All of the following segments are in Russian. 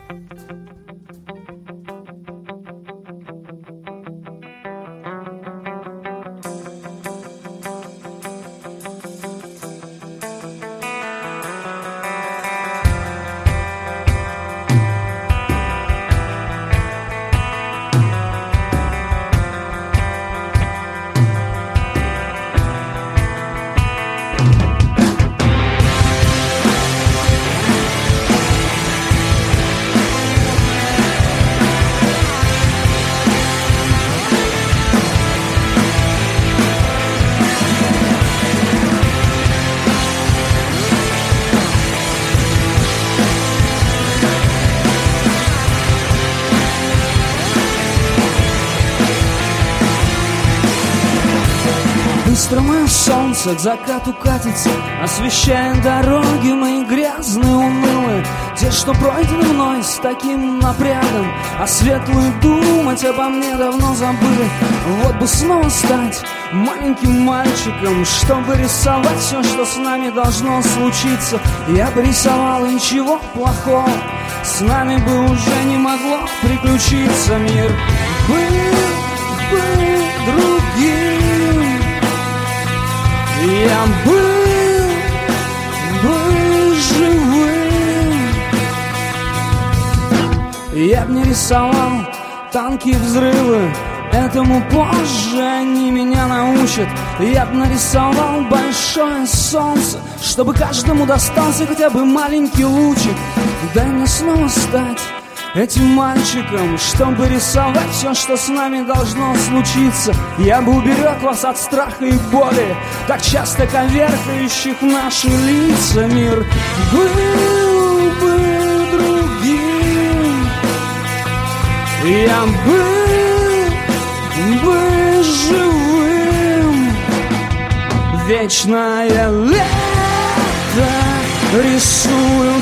Быстро мое солнце к закату катится, освещая дороги мои грязные, унылые, те, что пройдены мной с таким напрягом, а светлые думать обо мне давно забыли. Вот бы снова стать маленьким мальчиком, чтобы рисовать все, что с нами должно случиться. Я бы рисовал, и ничего плохого с нами бы уже не могло приключиться. Мир был бы другим, я был бы живым. Я б не рисовал танки и взрывы, этому позже они меня научат. Я б нарисовал большое солнце, чтобы каждому достался хотя бы маленький лучик. Дай мне снова стать этим мальчиком, чтобы рисовать все, что с нами должно случиться. Я бы уберег вас от страха и боли, так часто коверкающих наши лица. Мир был бы другим, я был бы живым. Вечное лето рисуют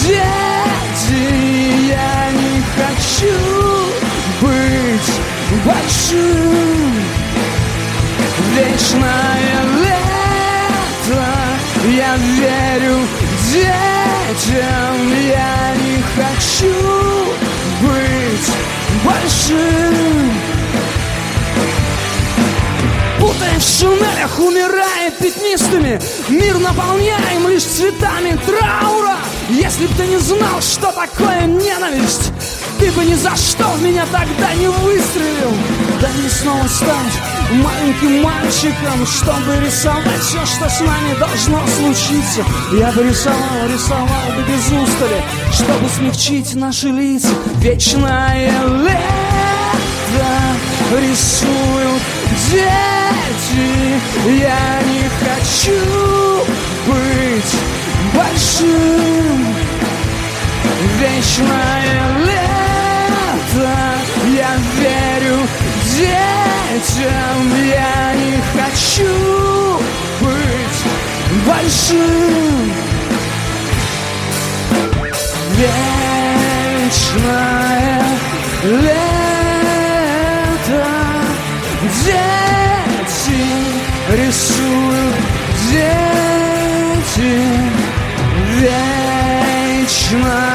дети, я не хочу быть большим. Вечное лето, я верю детям, я не хочу быть большим. Путаясь в шинелях, умирая пятнистыми, мир наполняем лишь цветами траура. Если б ты не знал, что такое ненависть, ты бы ни за что в меня тогда не выстрелил. Дай мне снова стать маленьким мальчиком, чтобы рисовать все, что с нами должно случиться. Я бы рисовал бы без устали, чтобы смягчить наши лица. Вечное лето рисуют дети, я не хочу быть большим. Вечное лето, я верю детям, я не хочу быть большим. Вечное лето, дети рисуют дети. Вечное